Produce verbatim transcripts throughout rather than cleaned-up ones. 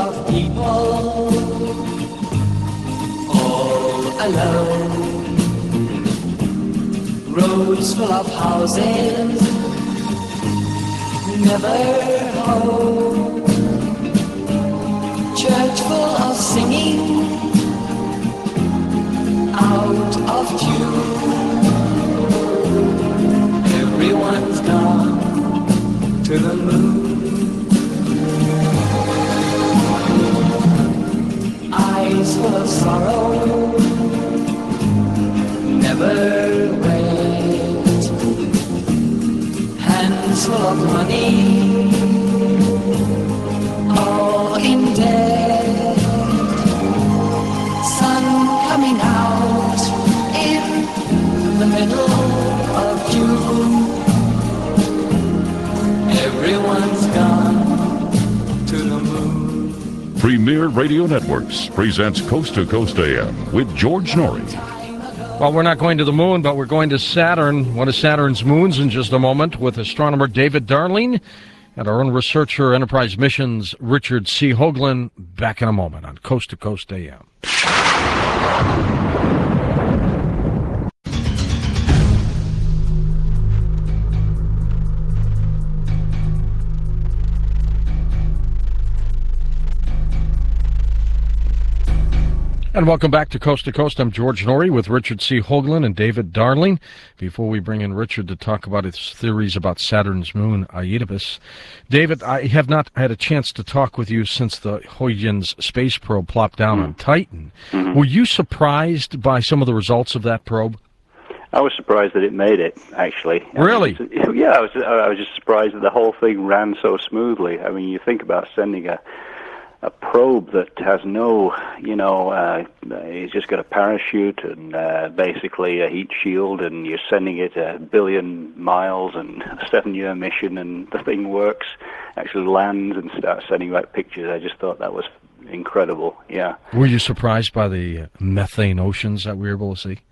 of people, all alone. Roads full of houses, never home. Church full of singing, out of tune. Everyone's gone to the moon. Eyes full of sorrow, never wait. Hands full of money, all in debt. Sun coming out in the middle of June. Everyone's gone to the moon. Premier Radio Networks presents Coast to Coast A M with George Noory. Well, we're not going to the moon, but we're going to Saturn, one of Saturn's moons, in just a moment with astronomer David Darling and our own researcher, Enterprise Missions, Richard C. Hoagland. Back in a moment on Coast to Coast A M. And welcome back to Coast to Coast. I'm George Noory with Richard C. Hoagland and David Darling. Before we bring in Richard to talk about his theories about Saturn's moon, Aeodibus, David, I have not had a chance to talk with you since the Huygens space probe plopped down mm-hmm. on Titan. Mm-hmm. Were you surprised by some of the results of that probe? I was surprised that it made it, actually. Really? I mean, yeah, I was, I was just surprised that the whole thing ran so smoothly. I mean, you think about sending a a probe that has no, you know, uh, it's just got a parachute and uh, basically a heat shield, and you're sending it a billion miles and a seven-year mission, and the thing works, actually lands and starts sending back pictures. I just thought that was incredible, yeah. Were you surprised by the methane oceans that we were able to see?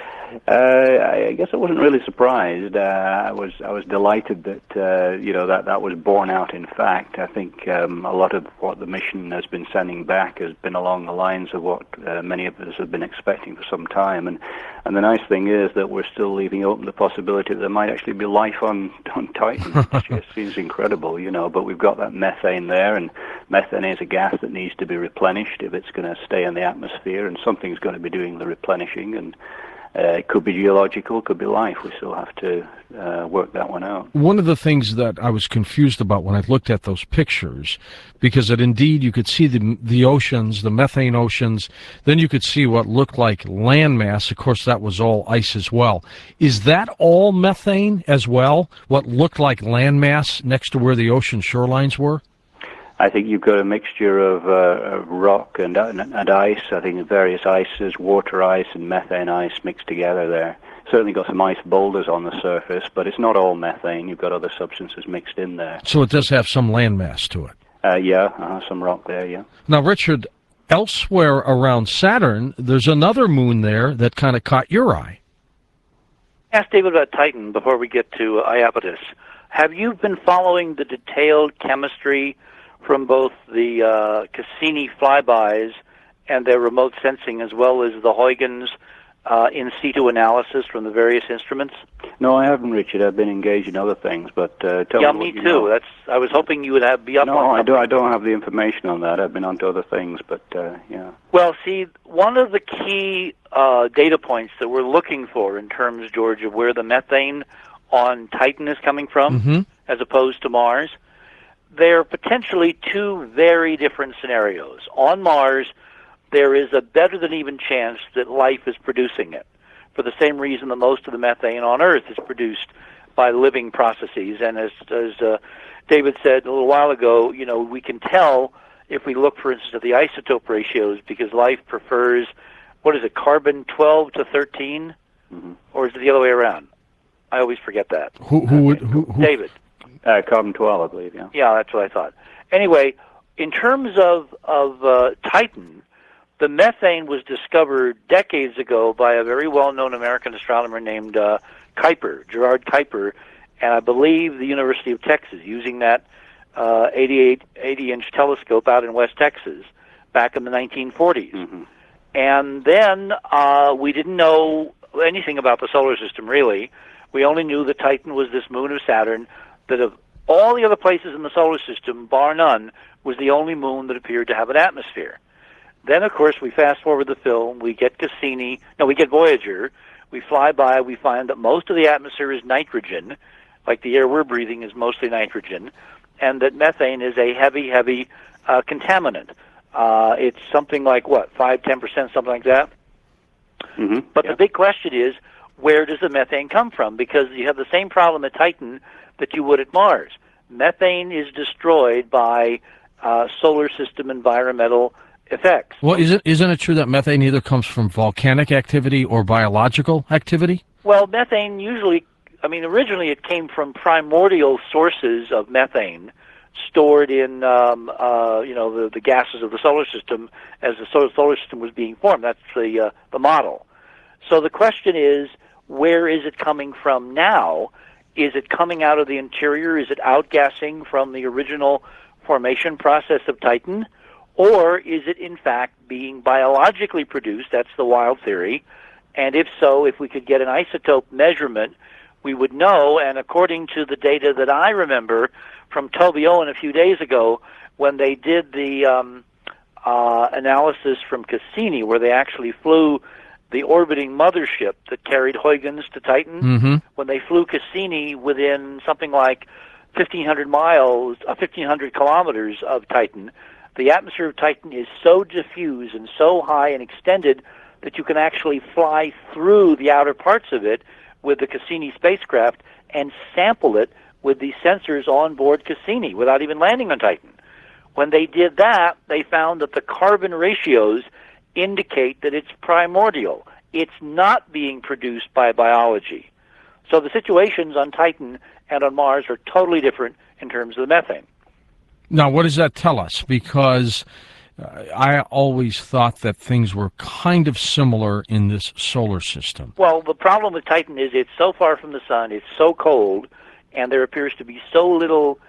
Uh, I guess I wasn't really surprised. Uh, I was I was delighted that uh, you know that that was borne out. In fact, I think um, a lot of what the mission has been sending back has been along the lines of what uh, many of us have been expecting for some time. And and the nice thing is that we're still leaving open the possibility that there might actually be life on on Titan, which just seems incredible, you know. But we've got that methane there, and methane is a gas that needs to be replenished if it's going to stay in the atmosphere, and something's going to be doing the replenishing. And Uh, it could be geological, could be life. We still have to uh, work that one out. One of the things that I was confused about when I looked at those pictures, because it indeed you could see the the oceans, the methane oceans, then you could see what looked like landmass. Of course, that was all ice as well. Is that all methane as well, what looked like landmass next to where the ocean shorelines were? I think you've got a mixture of, uh, of rock and, and and ice. I think various ices, water ice and methane ice mixed together there. Certainly got some ice boulders on the surface, but it's not all methane. You've got other substances mixed in there. So it does have some landmass to it? Uh, yeah, uh, some rock there, yeah. Now, Richard, elsewhere around Saturn, there's another moon there that kind of caught your eye. Ask David about Titan before we get to Iapetus. Have you been following the detailed chemistry from both the uh, Cassini flybys and their remote sensing, as well as the Huygens uh, in situ analysis from the various instruments? No, I haven't, Richard. I've been engaged in other things, but uh, tell yeah, me. me what you too. know. That's. I was hoping you would have be up no, on. No, I something. don't. I don't have the information on that. I've been onto other things, but uh, yeah. Well, see, one of the key uh, data points that we're looking for in terms, George, of where the methane on Titan is coming from, mm-hmm. as opposed to Mars. There are potentially two very different scenarios. On Mars, there is a better than even chance that life is producing it, for the same reason that most of the methane on Earth is produced by living processes. And as, as uh, David said a little while ago, you know, we can tell if we look, for instance, at the isotope ratios, because life prefers, what is it, carbon twelve to thirteen? Mm-hmm. Or is it the other way around? I always forget that. Who, who would, who, who? David. Uh, carbon twelve, I believe, yeah. Yeah, that's what I thought. Anyway, in terms of, of uh, Titan, the methane was discovered decades ago by a very well-known American astronomer named uh, Kuiper, Gerard Kuiper, and I believe the University of Texas, using that uh, eighty-eight, eighty-inch telescope out in West Texas back in the nineteen forties. Mm-hmm. And then uh, we didn't know anything about the solar system, really. We only knew that Titan was this moon of Saturn, that of all the other places in the solar system, bar none, was the only moon that appeared to have an atmosphere. Then, of course, we fast-forward the film, we get Cassini, no, we get Voyager, we fly by, we find that most of the atmosphere is nitrogen, like the air we're breathing is mostly nitrogen, and that methane is a heavy, heavy uh, contaminant. Uh, it's something like, what, five, ten percent, something like that? Mm-hmm. But yeah. the big question is, where does the methane come from? Because you have the same problem at Titan that you would at Mars. Methane is destroyed by uh, solar system environmental effects. Well, isn't, isn't it true that methane either comes from volcanic activity or biological activity? Well, methane usually, I mean, originally it came from primordial sources of methane stored in, um, uh, you know, the, the gases of the solar system as the solar, solar system was being formed. That's the, uh, the model. So the question is, where is it coming from now? Is it coming out of the interior? Is it outgassing from the original formation process of Titan? Or is it, in fact, being biologically produced? That's the wild theory. And if so, if we could get an isotope measurement, we would know. And according to the data that I remember from Toby Owen a few days ago, when they did the um, uh, analysis from Cassini, where they actually flew the orbiting mothership that carried Huygens to Titan, mm-hmm. when they flew Cassini within something like fifteen hundred miles, uh, fifteen hundred kilometers of Titan, the atmosphere of Titan is so diffuse and so high and extended that you can actually fly through the outer parts of it with the Cassini spacecraft and sample it with the sensors on board Cassini without even landing on Titan. When they did that, they found that the carbon ratios indicate that it's primordial. It's not being produced by biology. So the situations on Titan and on Mars are totally different in terms of the methane. Now, what does that tell us? Because uh, I always thought that things were kind of similar in this solar system. Well, the problem with Titan is it's so far from the sun, it's so cold, and there appears to be so little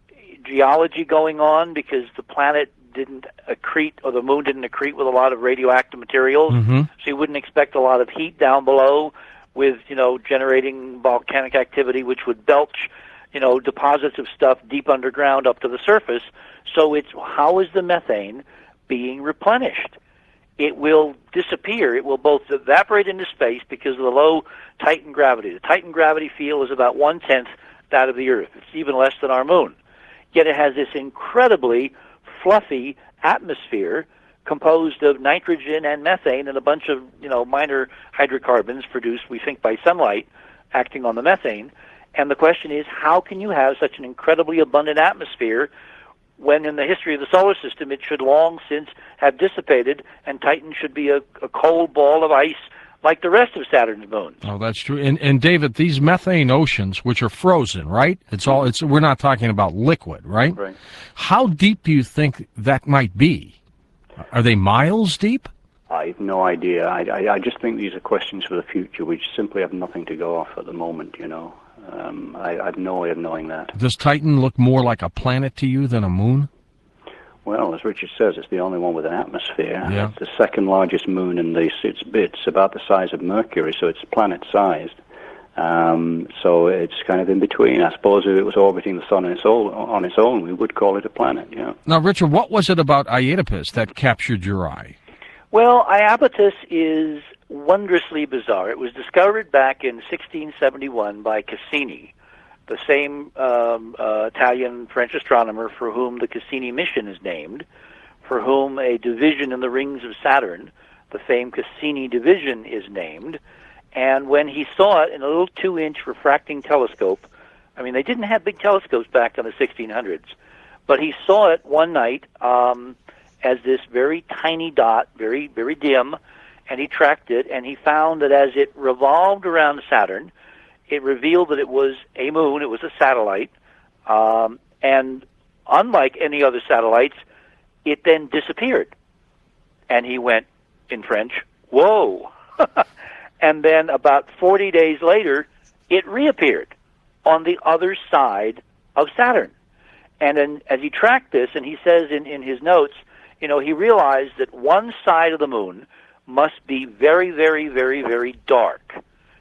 geology going on because the planet didn't accrete, or the moon didn't accrete with a lot of radioactive materials, mm-hmm. so you wouldn't expect a lot of heat down below with, you know, generating volcanic activity, which would belch, you know, deposits of stuff deep underground up to the surface. So it's, how is the methane being replenished? It will disappear. It will both evaporate into space because of the low Titan gravity. The Titan gravity field is about one-tenth that of the Earth. It's even less than our moon. Yet it has this incredibly fluffy atmosphere composed of nitrogen and methane and a bunch of, you know, minor hydrocarbons produced, we think, by sunlight acting on the methane. And the question is, how can you have such an incredibly abundant atmosphere when in the history of the solar system it should long since have dissipated and Titan should be a, a cold ball of ice like the rest of Saturn's moons? Oh, that's true. And and David, these methane oceans, which are frozen, right? It's all. It's we're not talking about liquid, right? Right. How deep do you think that might be? Are they miles deep? I have no idea. I, I, I just think these are questions for the future, which simply have nothing to go off at the moment, you know. Um, I, I have no way of knowing that. Does Titan look more like a planet to you than a moon? Well, as Richard says, it's the only one with an atmosphere. Yeah. It's the second largest moon in the, it's, it's about the size of Mercury, so it's planet-sized. Um, so it's kind of in between. I suppose if it was orbiting the sun on its own, on its own, we would call it a planet, yeah. Now, Richard, what was it about Iapis that captured your eye? Well, Iapetus is wondrously bizarre. It was discovered back in sixteen seventy-one by Cassini, the same um, uh, Italian-French astronomer for whom the Cassini mission is named, for whom a division in the rings of Saturn, the famed Cassini division, is named. And when he saw it in a little two-inch refracting telescope, I mean, they didn't have big telescopes back in the sixteen hundreds, but he saw it one night um, as this very tiny dot, very, very dim, and he tracked it, and he found that as it revolved around Saturn, it revealed that it was a moon, it was a satellite, um, and unlike any other satellites, it then disappeared. And he went, in French, whoa! And then about forty days later, it reappeared on the other side of Saturn. And then as he tracked this, and he says in, in his notes, you know, he realized that one side of the moon must be very, very, very, very dark,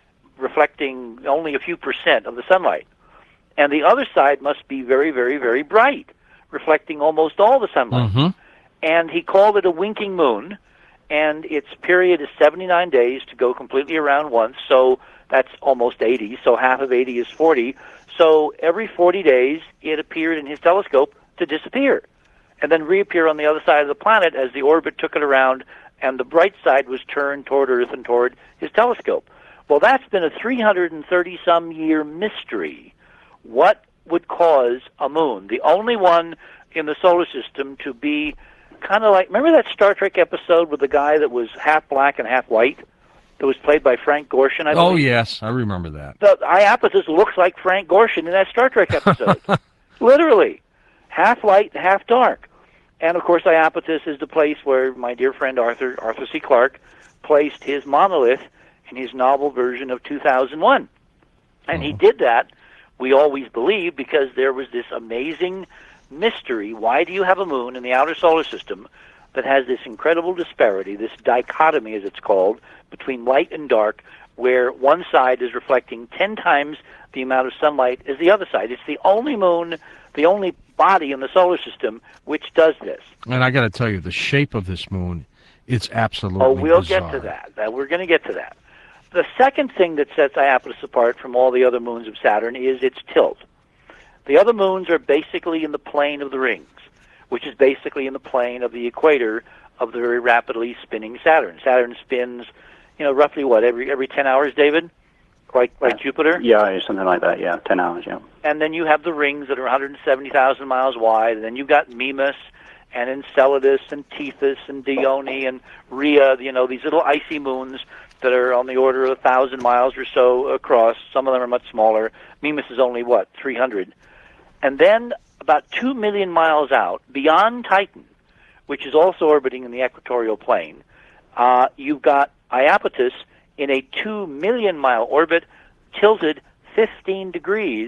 reflecting only a few percent of the sunlight. And the other side must be very, very, very bright, reflecting almost all the sunlight. Mm-hmm. And he called it a winking moon, and its period is seventy-nine days to go completely around once, so that's almost eighty, so half of eighty is forty. So every forty days, it appeared in his telescope to disappear, and then reappear on the other side of the planet as the orbit took it around, and the bright side was turned toward Earth and toward his telescope. Well, that's been a three hundred thirty-some year mystery. What would cause a moon, the only one in the solar system to be kind of like, remember that Star Trek episode with the guy that was half black and half white? That was played by Frank Gorshin, I believe. Oh, yes, I remember that. The Iapetus looks like Frank Gorshin in that Star Trek episode. Literally. Half light, half dark. And, of course, Iapetus is the place where my dear friend Arthur, Arthur C. Clarke, placed his monolith in his novel version of two thousand one. And mm-hmm. he did that, we always believe, because there was this amazing mystery. Why do you have a moon in the outer solar system that has this incredible disparity, this dichotomy, as it's called, between light and dark, where one side is reflecting ten times the amount of sunlight as the other side? It's the only moon, the only body in the solar system which does this. And I got to tell you, the shape of this moon, it's absolutely Oh, we'll bizarre. get to that. that. We're going to get to that. The second thing that sets Iapetus apart from all the other moons of Saturn is its tilt. The other moons are basically in the plane of the rings, which is basically in the plane of the equator of the very rapidly spinning Saturn. Saturn spins, you know, roughly what, every every ten hours, David? Like, like Jupiter? Yeah, something like that, yeah, ten hours, yeah. And then you have the rings that are one hundred seventy thousand miles wide, and then you've got Mimas and Enceladus and Tethys and Dione and Rhea, you know, these little icy moons that are on the order of one thousand miles or so across. Some of them are much smaller. Mimas is only, what, three hundred? And then about two million miles out, beyond Titan, which is also orbiting in the equatorial plane, uh, you've got Iapetus in a two million mile orbit, tilted fifteen degrees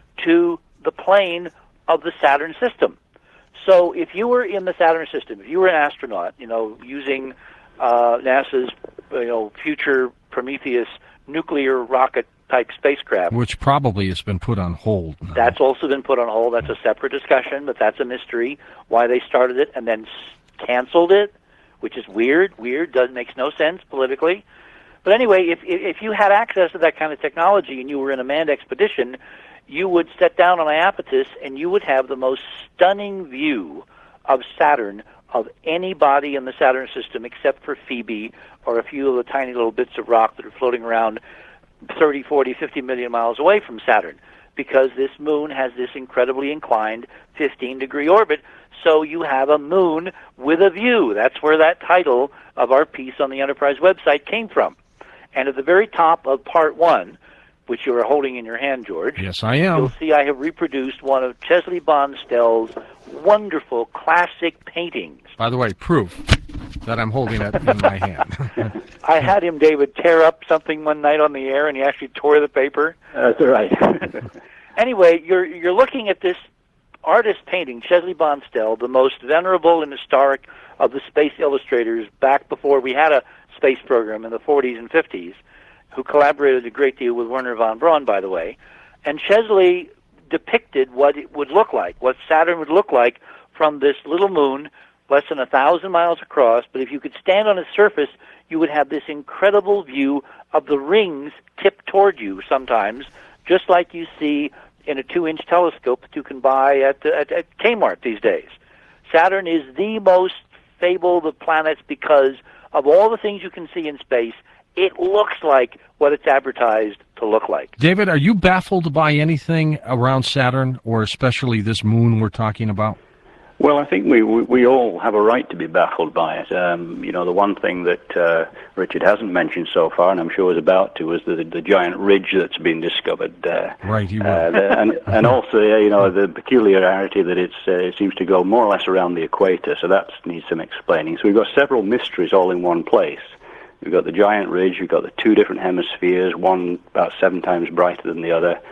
to the plane of the Saturn system. So if you were in the Saturn system, if you were an astronaut, you know, using uh, NASA's, you know, future Prometheus nuclear rocket type spacecraft, which probably has been put on hold now. That's also been put on hold. That's a separate discussion, but that's a mystery why they started it and then canceled it, which is weird. Weird, does makes no sense politically. But anyway, if if you had access to that kind of technology and you were in a manned expedition, you would set down on Iapetus and you would have the most stunning view of Saturn of any body in the Saturn system except for Phoebe or a few of the tiny little bits of rock that are floating around thirty, forty, fifty million miles away from Saturn, because this moon has this incredibly inclined fifteen degree orbit. So you have a moon with a view. That's where that title of our piece on the Enterprise website came from. And at the very top of part one, which you are holding in your hand, George. Yes, I am. You'll see I have reproduced one of Chesley Bonstell's wonderful classic paintings. By the way, proof that I'm holding it in my hand. I had him, David, tear up something one night on the air, and he actually tore the paper. That's right. Anyway, you're you're looking at this artist painting, Chesley Bonstell, the most venerable and historic of the space illustrators back before we had a space program in the forties and fifties, who collaborated a great deal with Werner von Braun, by the way. And Chesley depicted what it would look like, what Saturn would look like from this little moon, less than a thousand miles across. But if you could stand on its surface, you would have this incredible view of the rings tipped toward you sometimes, just like you see in a two-inch telescope that you can buy at, at, at Kmart these days. Saturn is the most fabled of planets because of all the things you can see in space. It looks like what it's advertised to look like. David, are you baffled by anything around Saturn, or especially this moon we're talking about? Well, I think we, we we all have a right to be baffled by it. Um, you know, the one thing that uh, Richard hasn't mentioned so far, and I'm sure is about to, is the the giant ridge that's been discovered. Uh, right, he will. Uh, the, and and also, uh, you know, the peculiarity that it's uh, it seems to go more or less around the equator. So that needs some explaining. So we've got several mysteries all in one place. We've got the giant ridge. We've got the two different hemispheres, one about seven times brighter than the other.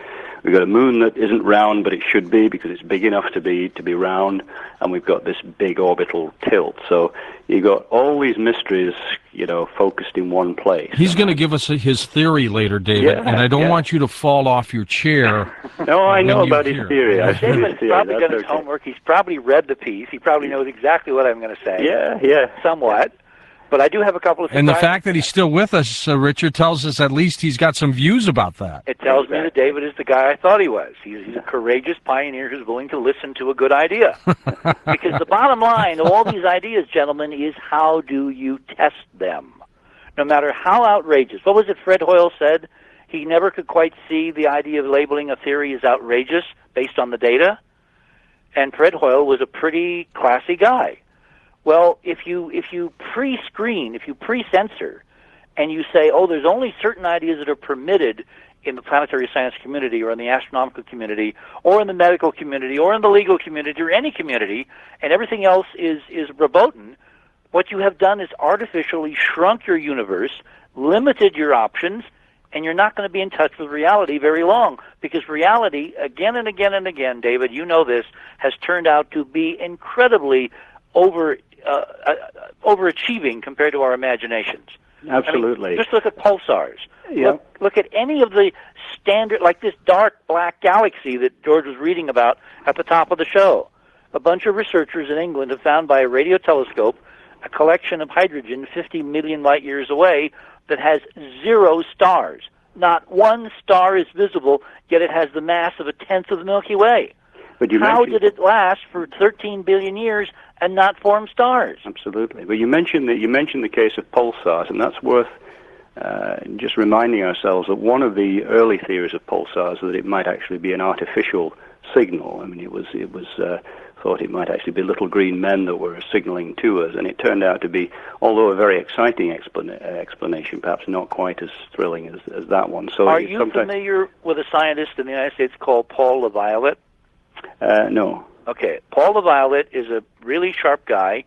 we've got a moon that isn't round, but it should be because it's big enough to be to be round, and we've got this big orbital tilt. So you've got all these mysteries, you know, focused in one place. He's going to give us his theory later, David, Yeah, and I don't yeah. want you to fall off your chair. No, I when know you about his hear. theory. I've seen his David's theory. probably That's done his okay. homework. He's probably read the piece. He probably knows exactly what I'm going to say. Yeah, yeah. Somewhat. But I do have a couple of And the surprises. fact that he's still with us, uh, Richard, tells us at least he's got some views about that. It tells me that David is the guy I thought he was. He's, he's a courageous pioneer who's willing to listen to a good idea. Because the bottom line of all these ideas, gentlemen, is how do you test them? No matter how outrageous. What was it Fred Hoyle said? He never could quite see the idea of labeling a theory as outrageous based on the data. And Fred Hoyle was a pretty classy guy. Well, if you if you pre-screen, if you pre-censor, and you say, oh, there's only certain ideas that are permitted in the planetary science community or in the astronomical community or in the medical community or in the legal community or any community, and everything else is, is verboten, what you have done is artificially shrunk your universe, limited your options, and you're not going to be in touch with reality very long, because reality, again and again and again, David, you know this, has turned out to be incredibly over uh, uh, overachieving compared to our imaginations. Absolutely. I mean, just look at pulsars. Yeah. Look, look at any of the standard, like this dark black galaxy that George was reading about at the top of the show. A bunch of researchers in England have found by a radio telescope a collection of hydrogen fifty million light years away that has zero stars. Not one star is visible, yet it has the mass of a tenth of the Milky Way. But you How mentioned- did it last for thirteen billion years and not form stars? Absolutely. But you mentioned that you mentioned the case of pulsars, and that's worth uh, just reminding ourselves that one of the early theories of pulsars was that it might actually be an artificial signal. I mean, it was it was uh, thought it might actually be little green men that were signaling to us, and it turned out to be, although a very exciting explana- uh, explanation, perhaps not quite as thrilling as, as that one. So Are it you sometimes, familiar with a scientist in the United States called Paul LaViolette? Uh, no. Okay, Paul LaViolette is a really sharp guy.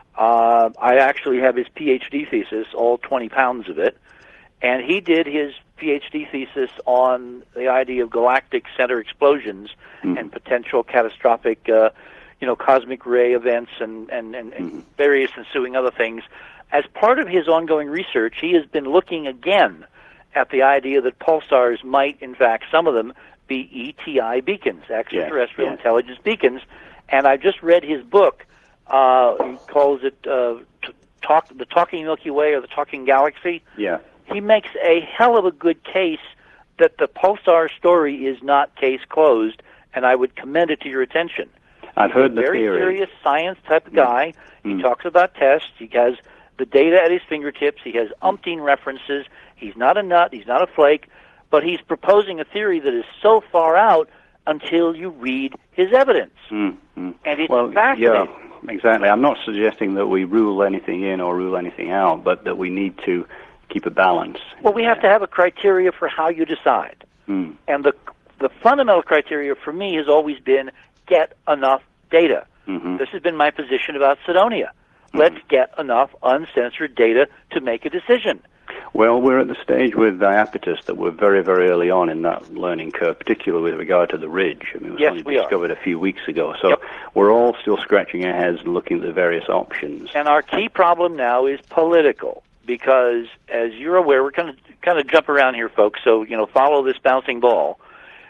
Uh, I actually have his PhD thesis, all twenty pounds of it, and he did his PhD thesis on the idea of galactic center explosions Mhm. and potential catastrophic, uh, you know, cosmic ray events and, and, and, and Mhm. various ensuing other things. As part of his ongoing research, he has been looking again at the idea that pulsars might, in fact, some of them, be E T I beacons, extraterrestrial yes. intelligence beacons. And I just read his book. Uh, he calls it uh, t- talk, The Talking Milky Way or The Talking Galaxy. Yeah. He makes a hell of a good case that the pulsar story is not case closed, and I would commend it to your attention. I've heard the Very theory. serious science type of guy. He Mm. talks about tests. He has the data at his fingertips. He has umpteen references. He's not a nut. He's not a flake. But he's proposing a theory that is so far out until you read his evidence. Mm, mm. And it's well, fascinating. yeah, exactly. I'm not suggesting that we rule anything in or rule anything out, but that we need to keep a balance. Well, we have to have a criteria for how you decide. Mm. And the the fundamental criteria for me has always been get enough data. Mm-hmm. This has been my position about Cydonia. Let's get enough uncensored data to make a decision. Well, we're at the stage with Iapetus that we're very, very early on in that learning curve, particularly with regard to the ridge. I mean, it was Yes, only we are. discovered a few weeks ago. So Yep. we're all still scratching our heads and looking at the various options. And our key problem now is political, because as you're aware, we're going to kind of jump around here, folks, so, you know, follow this bouncing ball.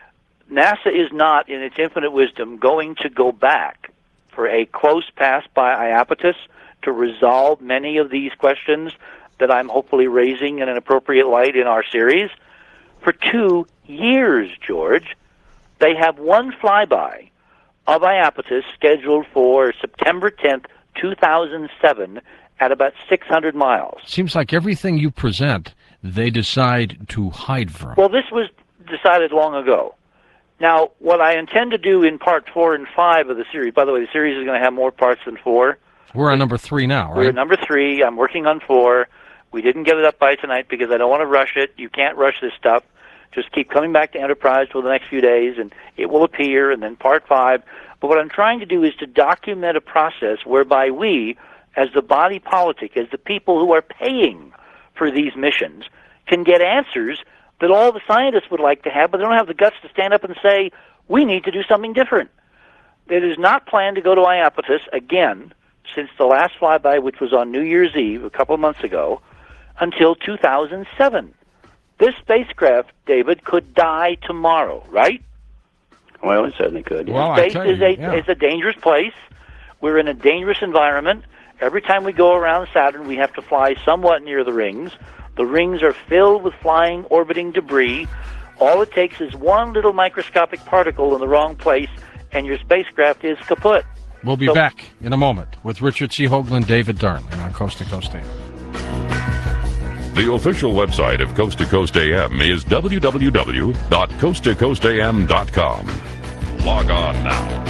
NASA is not, in its infinite wisdom, going to go back for a close pass by Iapetus to resolve many of these questions that I'm hopefully raising in an appropriate light in our series. For two years, George, they have one flyby of Iapetus scheduled for September tenth, two thousand seven, at about six hundred miles. Seems like everything you present, they decide to hide from. Well, this was decided long ago. Now, what I intend to do in part four and five of the series, by the way, the series is going to have more parts than four. We're on number three now, We're right? at number three. I'm working on four. We didn't get it up by tonight because I don't want to rush it. You can't rush this stuff. Just keep coming back to Enterprise for the next few days, and it will appear, and then part five. But what I'm trying to do is to document a process whereby we, as the body politic, as the people who are paying for these missions, can get answers that all the scientists would like to have, but they don't have the guts to stand up and say, we need to do something different. It is not planned to go to Iapetus again since the last flyby, which was on New Year's Eve a couple of months ago, until two thousand seven. This spacecraft, David, could die tomorrow, right? Well, it certainly could. Well, Space I tell is you, a yeah. is a dangerous place. We're in a dangerous environment. Every time we go around Saturn, we have to fly somewhat near the rings. The rings are filled with flying, orbiting debris. All it takes is one little microscopic particle in the wrong place, and your spacecraft is kaput. We'll be So- back in a moment with Richard C. Hoagland, David Darling on Coast to Coast A M. The official website of Coast to Coast A M is w w w dot coast to coast a m dot com. Log on now.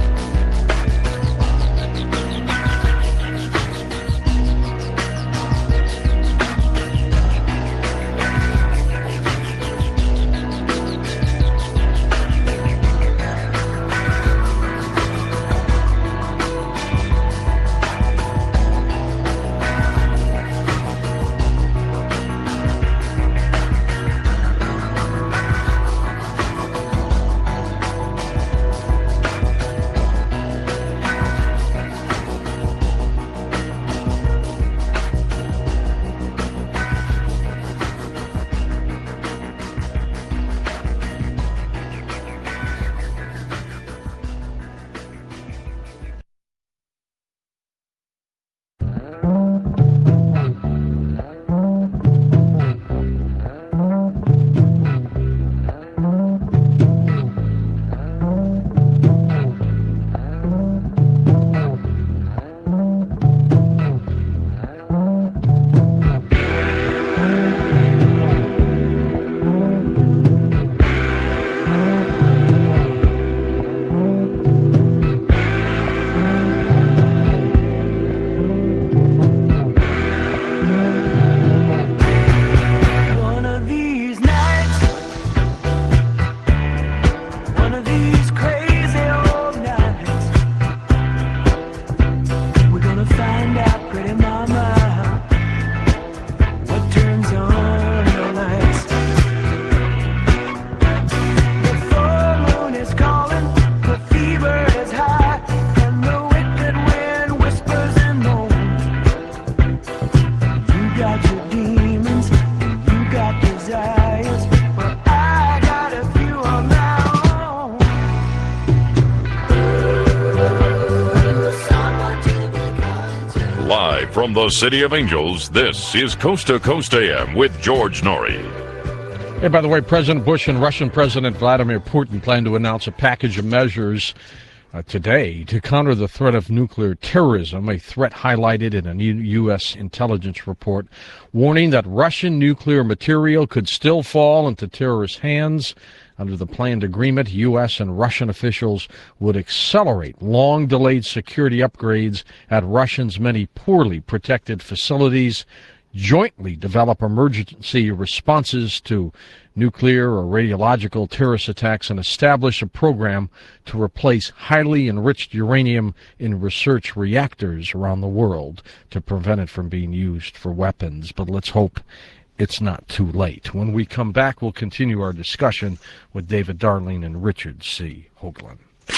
One of these nights, one of these crazy old nights, we're gonna find out, pretty mama, what turns on the lights. The full moon is calling, the fever is high, and the wicked wind whispers and moans. You got your demons, you got desires, but I got a few of my own. Someone to be kind to. Live from the City of Angels, this is Coast to Coast A M with George Norrie. Hey, by the way, President Bush and Russian President Vladimir Putin plan to announce a package of measures uh, today to counter the threat of nuclear terrorism, a threat highlighted in a new U S intelligence report, warning that Russian nuclear material could still fall into terrorist hands. Under the planned agreement, U S and Russian officials would accelerate long-delayed security upgrades at Russia's many poorly protected facilities, jointly develop emergency responses to nuclear or radiological terrorist attacks, and establish a program to replace highly enriched uranium in research reactors around the world to prevent it from being used for weapons. But let's hope it's not too late. When we come back, we'll continue our discussion with David Darling and Richard C. Hoagland.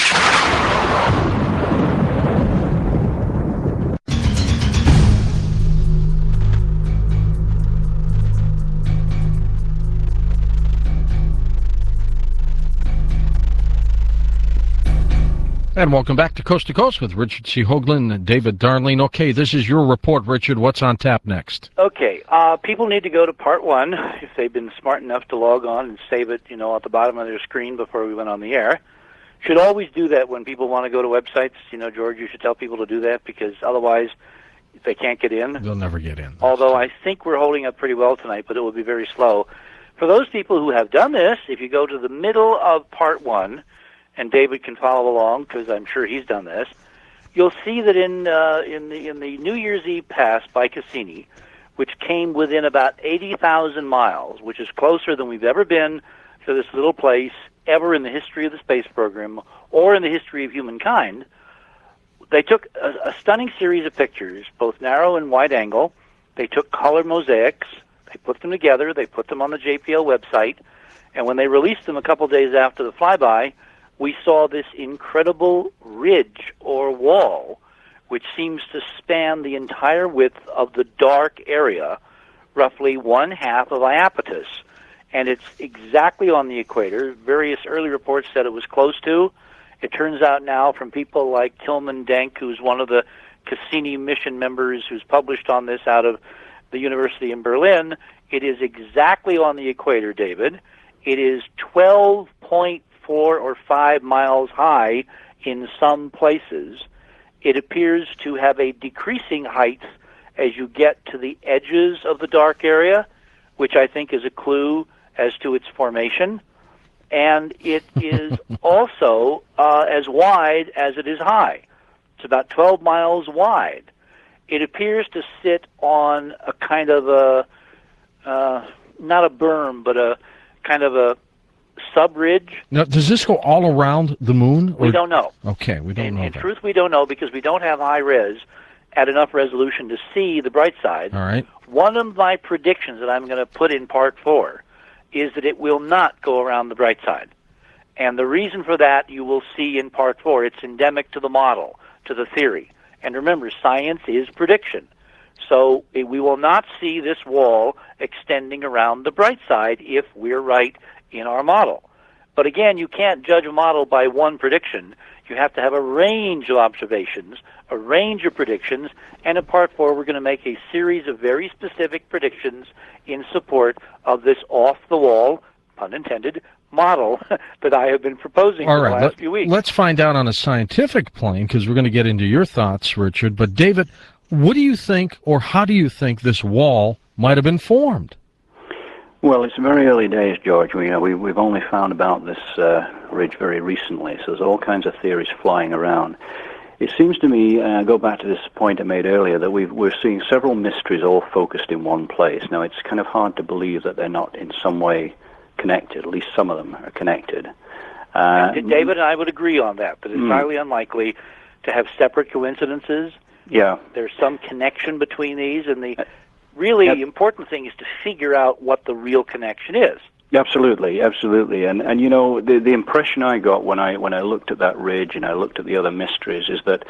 And welcome back to Coast to Coast with Richard C. Hoagland and David Darling. Okay, this is your report, Richard. What's on tap next? Okay, uh, people need to go to part one if they've been smart enough to log on and save it, you know, at the bottom of their screen before we went on the air. Should always do that when people want to go to websites. You know, George, you should tell people to do that because otherwise they can't get in. They'll never get in. Although I think we're holding up pretty well tonight, but it will be very slow. For those people who have done this, if you go to the middle of part one, and David can follow along because I'm sure he's done this, you'll see that in uh, in the in the New Year's Eve pass by Cassini, which came within about eighty thousand miles, which is closer than we've ever been to this little place ever in the history of the space program or in the history of humankind. They took a, a stunning series of pictures, both narrow and wide angle. They took color mosaics They put them together. They put them on the J P L website. And when they released them a couple days after the flyby, we saw this incredible ridge or wall, which seems to span the entire width of the dark area, roughly one half of Iapetus. And it's exactly on the equator. Various early reports said it was close to. It turns out now from people like Tilman Denk, who's one of the Cassini mission members who's published on this out of the University in Berlin, it is exactly on the equator, David. It is twelve point four or five miles high in some places. It appears to have a decreasing height as you get to the edges of the dark area, which I think is a clue as to its formation. And it is also uh, as wide as it is high. It's about twelve miles wide. It appears to sit on a kind of a, uh, not a berm, but a kind of a sub-ridge. Now, does this go all around the moon? Or? We don't know. Okay, we don't in, know In that. truth, we don't know because we don't have high res at enough resolution to see the bright side. All right. One of my predictions that I'm going to put in part four is that it will not go around the bright side. And the reason for that you will see in part four. It's endemic to the model, to the theory. And remember, science is prediction. So eh, we will not see this wall extending around the bright side if we're right in our model. But again, you can't judge a model by one prediction. You have to have a range of observations, a range of predictions, and in part four we're going to make a series of very specific predictions in support of this off-the-wall, pun intended, model that I have been proposing All for right, the last let, few weeks. Let's find out on a scientific plane, because we're going to get into your thoughts, Richard. But David, what do you think, or how do you think this wall might have been formed? Well, it's very early days, George. We, you know, we, we've only found about this uh, ridge very recently, so there's all kinds of theories flying around. It seems to me, uh, go back to this point I made earlier, that we've, we're seeing several mysteries all focused in one place. Now, it's kind of hard to believe that they're not in some way connected. At least some of them are connected. Uh, and David and I would agree on that, that it's mm. highly unlikely to have separate coincidences. Yeah. There's some connection between these, and the really Yep. important thing is to figure out what the real connection is. Absolutely, absolutely, and and you know the the impression I got when I when I looked at that ridge and I looked at the other mysteries is that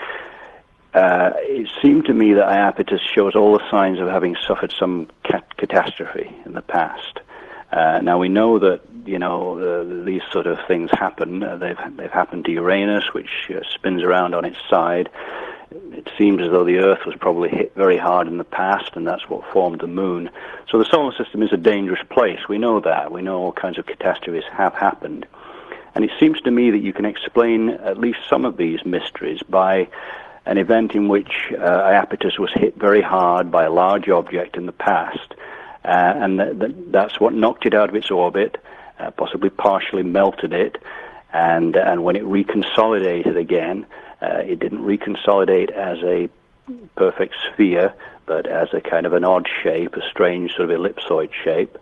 uh, it seemed to me that Iapetus shows all the signs of having suffered some cat- catastrophe in the past. Uh, now we know that you know uh, these sort of things happen. Uh, they've they've happened to Uranus, which uh, spins around on its side. It seems as though the Earth was probably hit very hard in the past, and that's what formed the Moon. So the solar system is a dangerous place. We know that. We know all kinds of catastrophes have happened. And it seems to me that you can explain at least some of these mysteries by an event in which uh, Iapetus was hit very hard by a large object in the past, uh, and th- th- that's what knocked it out of its orbit, uh, possibly partially melted it, and and when it reconsolidated again, Uh, it didn't reconsolidate as a perfect sphere, but as a kind of an odd shape, a strange sort of ellipsoid shape.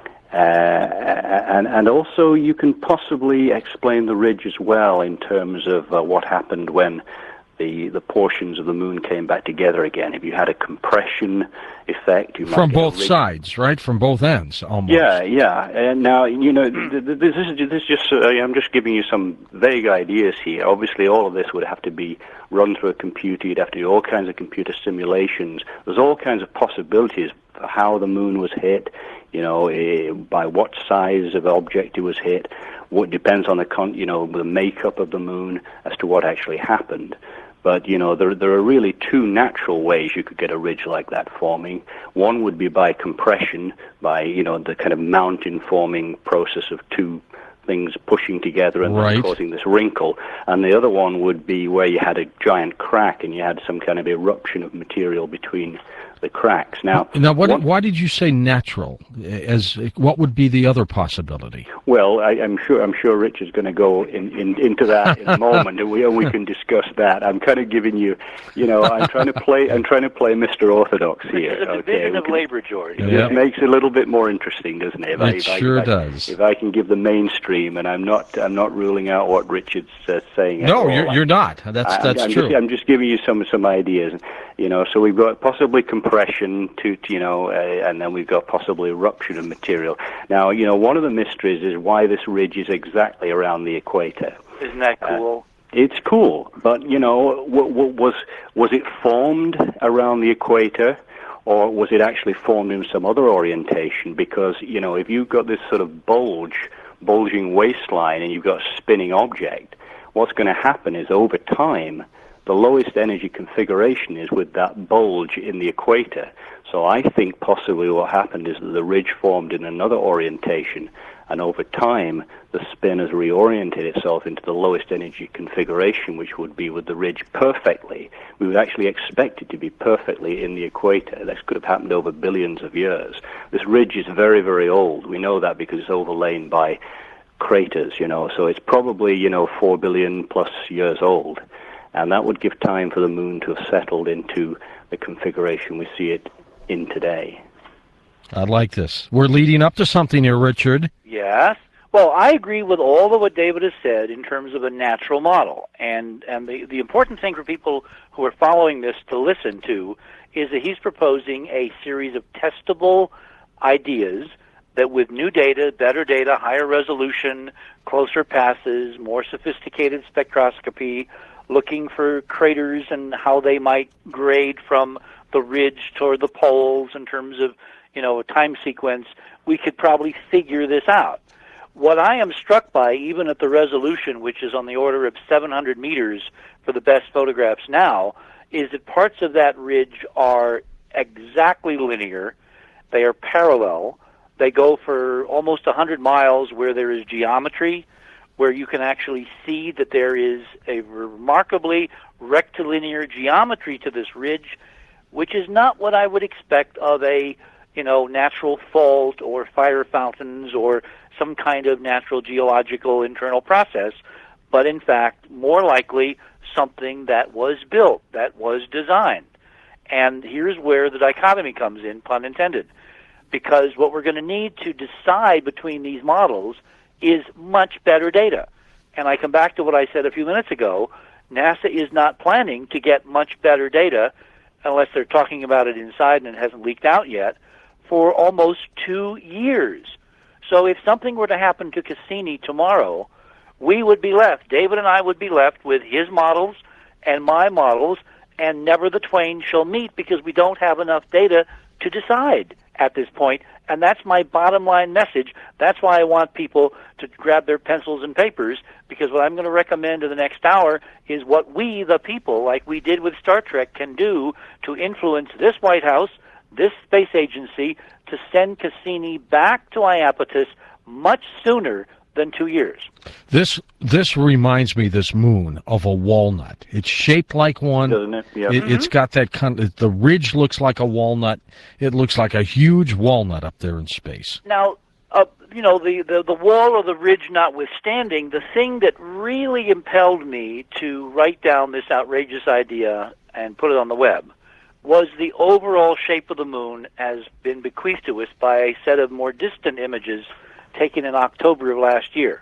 Uh, and, and also you can possibly explain the ridge as well in terms of uh, what happened when the, the portions of the moon came back together again. If you had a compression effect, you might From get a both ridge. sides, right? From both ends, almost. Yeah, yeah. And now, you know, th- th- this is this is just. Uh, I'm just giving you some vague ideas here. Obviously, all of this would have to be run through a computer. You'd have to do all kinds of computer simulations. There's all kinds of possibilities for how the moon was hit. You know, eh, by what size of object it was hit. What depends on the con- you know the makeup of the moon as to what actually happened. But, you know, there there are really two natural ways you could get a ridge like that forming. One would be by compression, by, you know, the kind of mountain-forming process of two things pushing together and Right. causing this wrinkle. And the other one would be where you had a giant crack and you had some kind of eruption of material between the cracks. Now, Now, what, one- why did you say natural? As what would be the other possibility? Well, I, I'm sure I'm sure Rich is going to go in, in, into that in a moment, and we and we can discuss that. I'm kind of giving you, you know, I'm trying to play I'm trying to play Mister Orthodox here. It's a Okay, division we of can- labor, George. It Yeah. just makes it a little bit more interesting, doesn't it? If I- It if I- sure if I- does. If I can give the mainstream, and I'm not I'm not ruling out what Richard's uh, saying. at No, all. you're, you're not. That's I- I'm- that's I'm true. Just, I'm just giving you some some ideas, you know. So we've got possibly compression compression to, to you know, uh, and then we've got possibly eruption of material. Now, you know, one of the mysteries is why this ridge is exactly around the equator. Isn't that cool? Uh, it's cool, but, you know, w- w- was was it formed around the equator, or was it actually formed in some other orientation? Because, you know, if you've got this sort of bulge, bulging waistline, and you've got a spinning object, what's going to happen is over time, the lowest energy configuration is with that bulge in the equator. So I think possibly what happened is that the ridge formed in another orientation, and over time the spin has reoriented itself into the lowest energy configuration, which would be with the ridge perfectly. We would actually expect it to be perfectly in the equator. This could have happened over billions of years. This ridge is very, very old. We know that because it's overlain by craters, you know, so it's probably, you know, four billion plus years old. And that would give time for the moon to have settled into the configuration we see it in today. I like this. We're leading up to something here, Richard. Yes. Well, I agree with all of what David has said in terms of a natural model. And and the, the important thing for people who are following this to listen to is that he's proposing a series of testable ideas that with new data, better data, higher resolution, closer passes, more sophisticated spectroscopy, looking for craters and how they might grade from the ridge toward the poles in terms of, you know, a time sequence, we could probably figure this out. What I am struck by, even at the resolution, which is on the order of seven hundred meters for the best photographs now, is that parts of that ridge are exactly linear, they are parallel, they go for almost one hundred miles where there is geometry, where you can actually see that there is a remarkably rectilinear geometry to this ridge, which is not what I would expect of a, you know, natural fault or fire fountains or some kind of natural geological internal process, but in fact, more likely something that was built, that was designed. And here's where the dichotomy comes in, pun intended, because what we're going to need to decide between these models is much better data. And I come back to what I said a few minutes ago. NASA is not planning to get much better data, unless they're talking about it inside and it hasn't leaked out yet, for almost two years. So if something were to happen to Cassini tomorrow, we would be left, David and I would be left with his models and my models, and never the twain shall meet because we don't have enough data to decide at this point. And that's my bottom line message. That's why I want people to grab their pencils and papers, because what I'm going to recommend in the next hour is what we, the people, like we did with Star Trek, can do to influence this White House, this space agency, to send Cassini back to Iapetus much sooner than two years. This this reminds me, this moon, of a walnut. It's shaped like one. Doesn't it? Yeah. It, Mm-hmm. It's got that kind of, the ridge looks like a walnut. It looks like a huge walnut up there in space. Now, uh, you know, the, the, the wall or the ridge notwithstanding, the thing that really impelled me to write down this outrageous idea and put it on the web was the overall shape of the moon has been bequeathed to us by a set of more distant images taken in October of last year.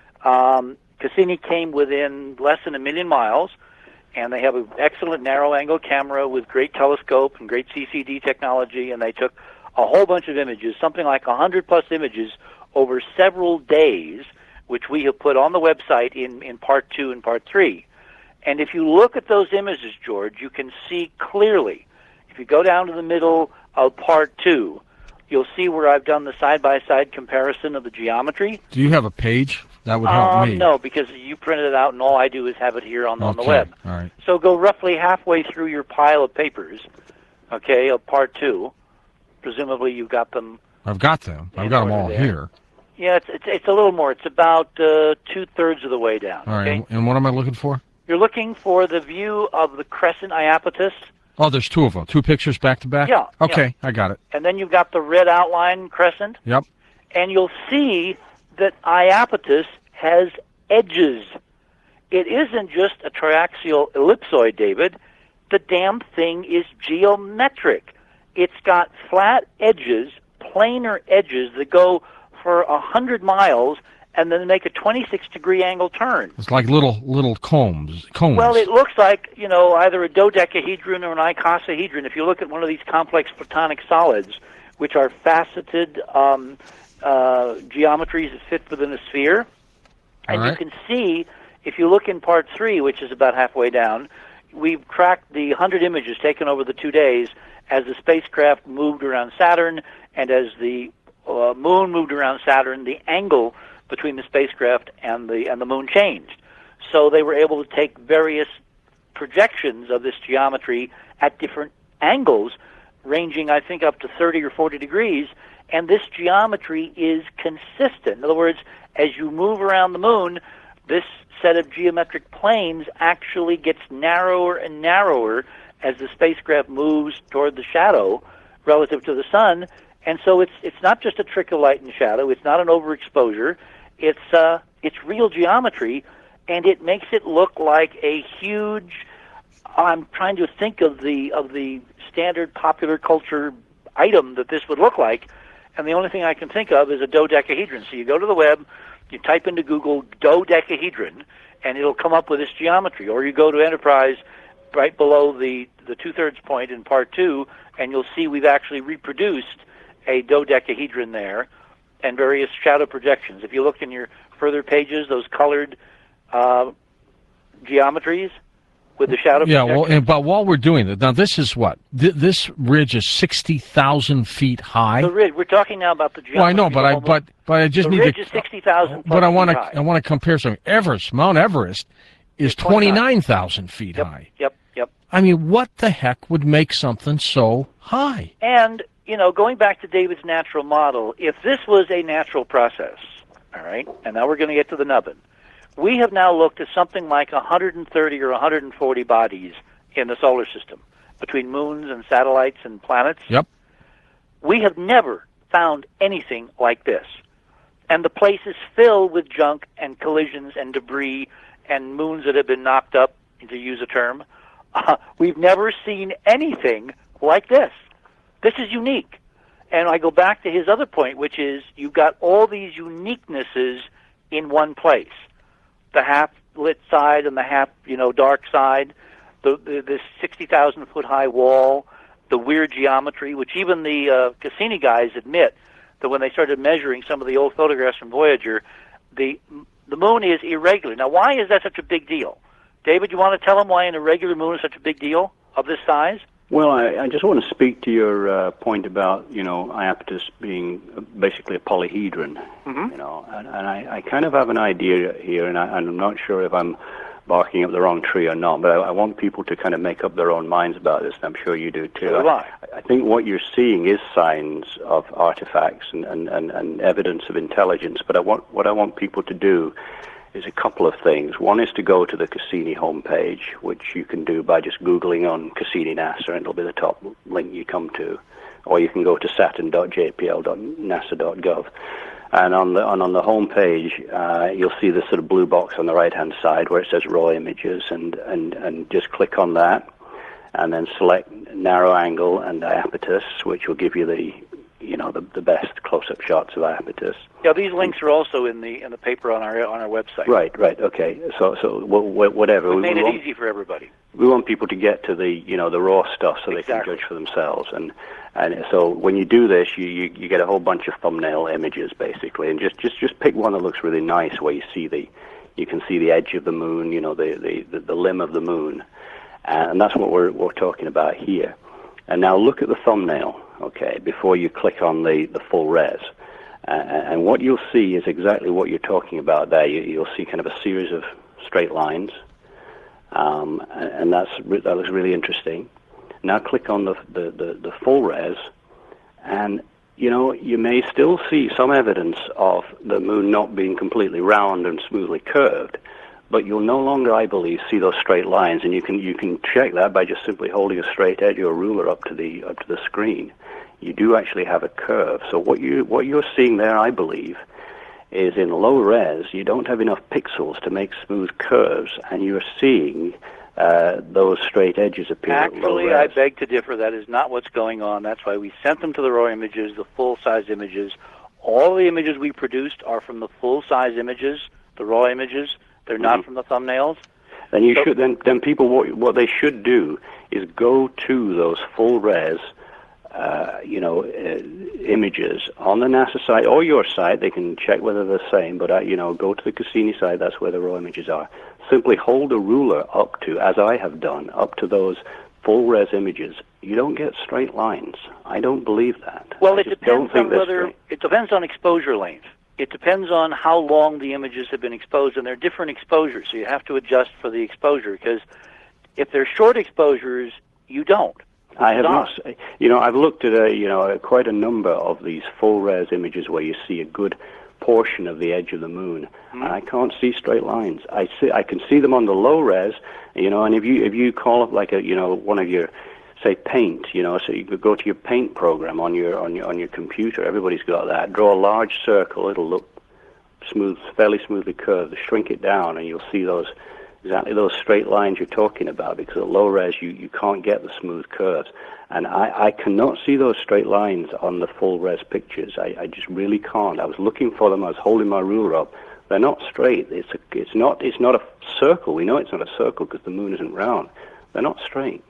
Um, Cassini came within less than a million miles, and they have an excellent narrow-angle camera with great telescope and great C C D technology, and they took a whole bunch of images, something like one hundred plus images over several days, which we have put on the website in, in part two and part three. And if you look at those images, George, you can see clearly, if you go down to the middle of part two, you'll see where I've done the side-by-side comparison of the geometry. Do you have a page? That would help Um, me. no, because you printed it out, and all I do is have it here on, on the Okay, web. all right. So go roughly halfway through your pile of papers, okay, of part two. Presumably you've got them. I've got them. I've in got them order all there. here. Yeah, it's, it's, it's a little more. It's about uh, two-thirds of the way down, All right, okay? and, and what am I looking for? You're looking for the view of the crescent Iapetus, Oh, there's two of them. Two pictures back to back? Yeah, Okay, I got it. and then you've got the red outline crescent, Yep. and you'll see that Iapetus has edges. It isn't just a triaxial ellipsoid, David. The damn thing is geometric. It's got flat edges, planar edges that go for a hundred miles and then make a twenty-six degree angle turn. It's like little little combs, cones. Well, it looks like, you know, either a dodecahedron or an icosahedron. If you look at one of these complex platonic solids, which are faceted um, uh, geometries that fit within a sphere, and All right. you can see, if you look in part three, which is about halfway down, we've tracked the one hundred images taken over the two days as the spacecraft moved around Saturn, and as the uh, moon moved around Saturn, the angle between the spacecraft and the and the moon changed. So they were able to take various projections of this geometry at different angles, ranging, I think, up to thirty or forty degrees, and this geometry is consistent. In other words, as you move around the moon, this set of geometric planes actually gets narrower and narrower as the spacecraft moves toward the shadow relative to the sun. And so it's it's not just a trick of light and shadow. It's not an overexposure. It's uh, it's real geometry, and it makes it look like a huge. I'm trying to think of the of the standard popular culture item that this would look like, and the only thing I can think of is a dodecahedron. So you go to the web, you type into Google dodecahedron, and it'll come up with this geometry. Or you go to Enterprise, right below the the two-thirds point in part two, and you'll see we've actually reproduced a dodecahedron there, and various shadow projections. If you look in your further pages, those colored uh, geometries with the shadow Yeah, projections. well, and, but while we're doing that, now this is what? Th- this ridge is sixty thousand feet high? The ridge, we're talking now about the geometry. Well, I know, but I almost- but but I just the need ridge to. is sixty thousand But I want want to I want to compare something. Everest, Mount Everest, is It's twenty-nine. twenty-nine thousand feet Yep, high. yep, yep. I mean, what the heck would make something so high? And, you know, going back to David's natural model, if this was a natural process, all right, and now we're going to get to the nubbin, we have now looked at something like one hundred thirty or one hundred forty bodies in the solar system, between moons and satellites and planets. Yep. We have never found anything like this. And the place is filled with junk and collisions and debris and moons that have been knocked up, to use a term. Uh, we've never seen anything like this. This is unique. And I go back to his other point, which is you've got all these uniquenesses in one place. The half-lit side and the half, you know, dark side, the, the this sixty thousand foot high wall, the weird geometry, which even the uh, Cassini guys admit that when they started measuring some of the old photographs from Voyager, the the moon is irregular. Now, why is that such a big deal? David, you want to tell them why an irregular moon is such a big deal of this size? Well, I, I just want to speak to your uh, point about, you know, Iapetus being basically a polyhedron, Mm-hmm. you know, and, and I, I kind of have an idea here, and, I, and I'm not sure if I'm barking up the wrong tree or not, but I, I want people to kind of make up their own minds about this, and I'm sure you do too. So do I. I think what you're seeing is signs of artifacts and, and, and, and evidence of intelligence, but I want what I want people to do is a couple of things. One is to go to the Cassini homepage, which you can do by just Googling on Cassini NASA, and it'll be the top link you come to. Or you can go to saturn dot j p l dot nasa dot gov. And on the on, on the homepage, uh, you'll see this sort of blue box on the right-hand side where it says raw images, and, and, and just click on that, and then select narrow angle and Iapetus, which will give you the you know the, the best close-up shots of Iapetus. Yeah, these links are also in the in the paper on our on our website. Right, right, okay. So, so wh- whatever. We made it want, easy for everybody. We want people to get to the, you know, the raw stuff so they Exactly. can judge for themselves. And and so when you do this, you, you, you get a whole bunch of thumbnail images basically, and just, just, just pick one that looks really nice, where you see the, you can see the edge of the moon, you know, the the, the, the limb of the moon, and that's what we're we're talking about here. And now look at the thumbnail, okay, before you click on the, the full res. Uh, and what you'll see is exactly what you're talking about there. You, you'll see kind of a series of straight lines, um, and that's that looks really interesting. Now click on the, the, the, the full res, and you know you may still see some evidence of the moon not being completely round and smoothly curved, but you'll no longer, I believe, see those straight lines, and you can you can check that by just simply holding a straight edge or a ruler up to the up to the screen. You do actually have a curve. So what you what you're seeing there, I believe, is in low res you don't have enough pixels to make smooth curves, and you're seeing uh, those straight edges appear at low Actually, I res. beg to differ. That is not what's going on. That's why we sent them to the raw images, the full-size images. All the images we produced are from the full-size images, the raw images. They're not Mhm. from the thumbnails. Then you So- should then then people what what they should do is go to those full res, uh, you know, uh, images on the NASA site or your site. They can check whether they're the same. But uh, you know, go to the Cassini site. That's where the raw images are. Simply hold a ruler up to, as I have done, up to those full res images. You don't get straight lines. I don't believe that. Well, I it just depends don't think on they're whether straight. it depends on exposure length. It depends on how long the images have been exposed, and they're different exposures, so you have to adjust for the exposure. Because if they're short exposures, you don't. I have not. not. You know, I've looked at a, you know quite a number of these full res images where you see a good portion of the edge of the moon, Mm-hmm. and I can't see straight lines. I see, I can see them on the low res, you know, and if you if you call up like a, you know, one of your, say, Paint, you know, so you could go to your Paint program on your on your on your computer. Everybody's got that. Draw a large circle. It'll look smooth, fairly smoothly curved. Shrink it down, and you'll see those exactly those straight lines you're talking about. Because at low res, you you can't get the smooth curves, and I I cannot see those straight lines on the full res pictures. I I just really can't. I was looking for them. I was holding my ruler up. They're not straight. It's a, it's not it's not a circle. We know it's not a circle because the moon isn't round. They're not straight.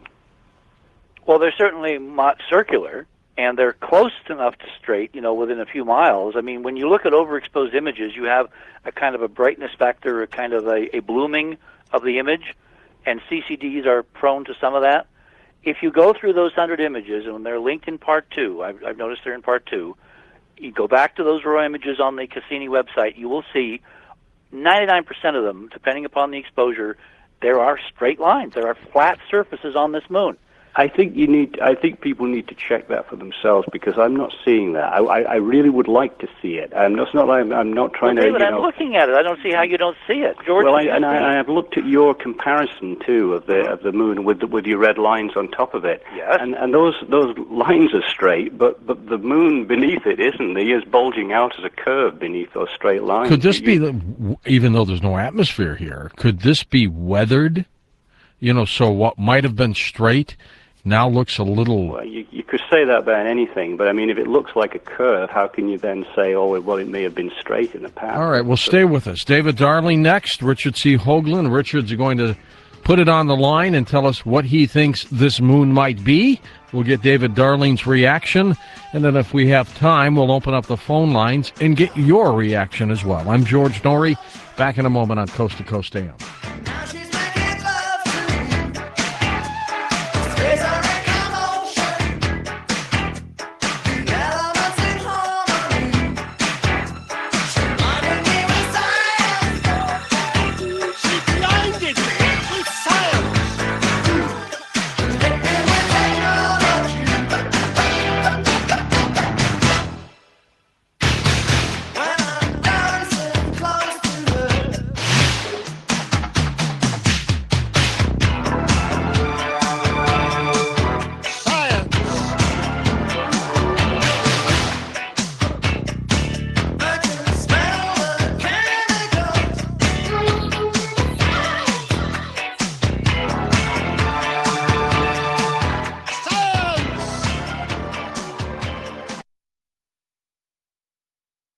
Well, they're certainly not circular, and they're close enough to straight, you know, within a few miles. I mean, when you look at overexposed images, you have a kind of a brightness factor, a kind of a, a blooming of the image, and C C Ds are prone to some of that. If you go through those one hundred images, and they're linked in part two, I've, I've noticed they're in part two, you go back to those raw images on the Cassini website, you will see ninety-nine percent of them, depending upon the exposure, there are straight lines. There are flat surfaces on this moon. I think you need. I think people need to check that for themselves because I'm not seeing that. I, I, I really would like to see it. I'm not. It's not like I'm, I'm not trying Well, David, to. You I'm know, looking at it. I don't see how you don't see it, George. well, I, did you and see I, it? I have looked at your comparison too of the of the moon with the, with your red lines on top of it. Yes. And and those those lines are straight, but but the moon beneath it isn't. The is bulging out as a curve beneath those straight lines. Could this You- be, the, even though there's no atmosphere here, could this be weathered? You know, so what might have been straight now looks a little... Well, you, you could say that about anything, but I mean, if it looks like a curve, how can you then say, oh, well, it may have been straight in the past? All right, well, stay with us. David Darling next, Richard C. Hoagland. Richard's going to put it on the line and tell us what he thinks this moon might be. We'll get David Darling's reaction, and then if we have time, we'll open up the phone lines and get your reaction as well. I'm George Norrie, back in a moment on Coast to Coast A M.